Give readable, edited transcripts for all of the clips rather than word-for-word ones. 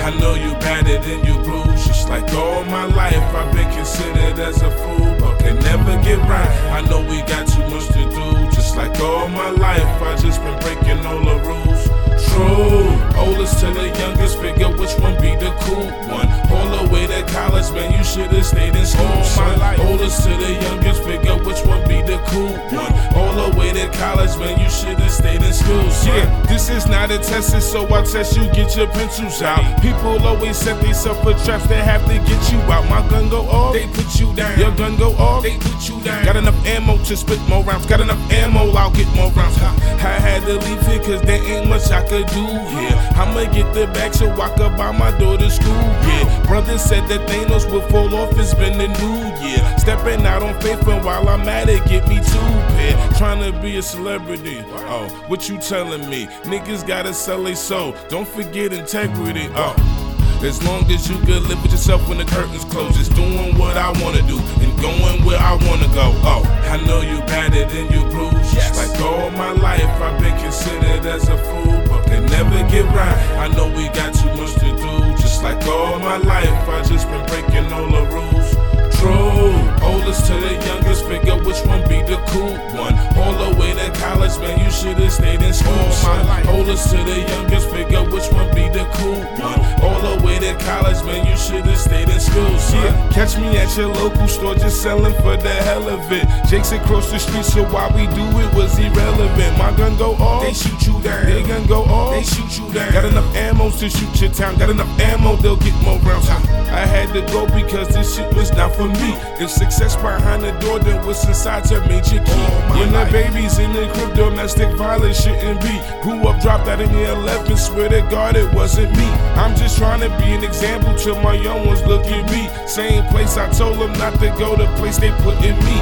I know you battered and you bruised. Just like all my life, I've been considered as a fool, but can never get right. I know we got too much to do. Just like all my life, I just been breaking all the rules. True, oldest to the youngest, figure which one be the cool one. All the way to college, man, you should've stayed in school, son. Oldest to the youngest, figure which one be the cool one. All the way to college, man, you should've stayed in school, son. Yeah, this is not a test, so I test you, get your pencils out. People always set themselves for traps, they have to get you out. My gun go off, they put you down. Your gun go off, they put you down. Got enough ammo to spit more rounds. Got enough ammo, I'll get more rounds. I had to leave here cause there ain't much I could do here. I'ma get the bag so I could buy my daughter school. Yeah, brother said that Thanos would fall off, it's been the new year. Stepping out on faith and while I'm at it, get me 2 pair. Trying to be a celebrity. Oh, what you telling me? Niggas gotta sell their soul. Don't forget integrity. Oh. As long as you can live with yourself when the curtains close, just doing what I wanna do and going where I wanna go. Oh, I know you battered and you bruised. Just like all my life, I've been considered as a fool, but can never get right. I know we got too much to do. Just like all my life, I just been breaking all the rules. True, oldest to the youngest, figure which one be the cool one. All the way to college, man, you should've stayed in school, son. Oldest to the youngest, figure which one be the cool one. All the way to college, man, you should've stayed in school, son. Yeah, catch me at your local store just selling for the hell of it. Jake's across the street, so why we do it was irrelevant. My gun go off, they shoot you down. Their gun go off, they shoot you down. Got enough ammo to shoot your town. Got enough ammo, they'll get more rounds. I had to go because this shit was not for me. If success behind the door, then what's inside to make you key? When the baby's in the crib, domestic violence shouldn't be. Grew up, dropped out in year 11, swear to God it wasn't me. I'm just trying to be an example to my young ones, look at me. Same place I told them not to go, the place they put in me.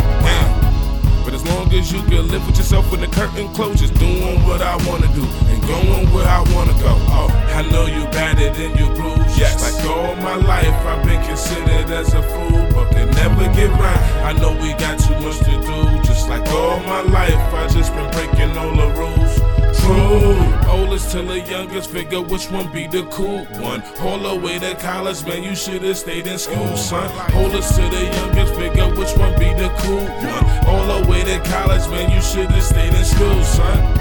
But as long as you can live with yourself when the curtain closes, doing what I wanna do and going where I wanna go. Oh, I know you battered and you bruised. Yes. Like all my life, I've been considered as a fool, but can never get right. I know we got too much to do. Just like all my life, I just been breaking all the rules. True, oldest to the youngest, figure which one be the cool one. All the way to college, man, you should've stayed in school, son. Oldest to the youngest, figure which one be the cool one. All the way to college, man, you should've stayed in school, son.